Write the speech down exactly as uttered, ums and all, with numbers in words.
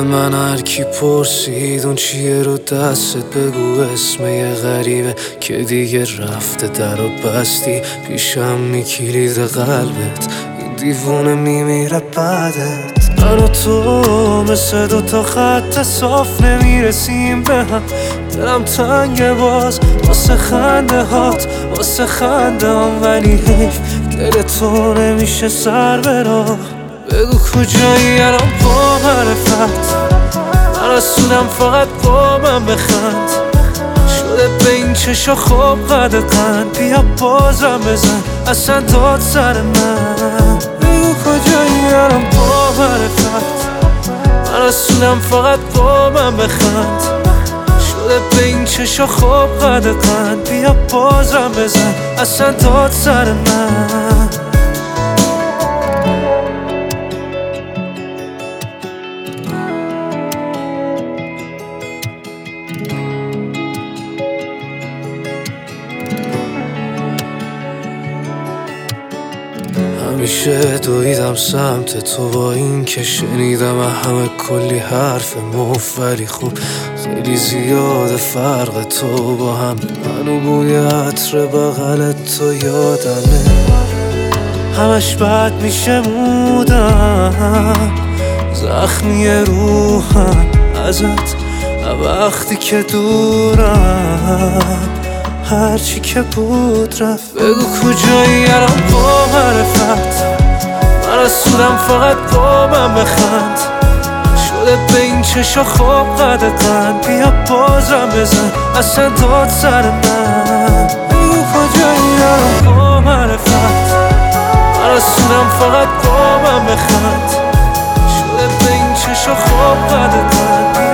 من هر کی پرسید اون چیه رو دستت بگو اسم یه غریبه که دیگه رفته در و بستی پیشم کلید قلبت این دیوونه میمیره بعدت من و تو مثل دوتا خط صاف نمیرسیم به هم دلم تنگه باز واسه خنده هات واسه خنده هم ولی حیف دل تو نمیشه سر برا بگو کجایی الان با معرفت من رسولم فقط با من بخند شده به این چشا خوب قد قند بیا بازم بزن اصلا داد سر من بگو کجایی الان با معرفت من رسولم فقط با من بخند شده به این چشا خوب قد قند بیا بازم بزن اصلا داد سر من همیشه دویدم سمت تو با این که شنیدم همه کلی حرف مفت ولی خوب خیلی زیاده فرق تو با هم منو بوی عطر بغل تو یادمه همش بد میشه مودم زخمی روحم ازت وقتی که دورم هرچی که بود رفت بگو کجایی الان با معرفت من رسولم فقط با من بخند شده به این چشا خوب قد قند بیا بازم بزن اصلا داد سر من بگو کجایی الان با معرفت من رسولم فقط با من بخند شده به این چشا خوب قد قند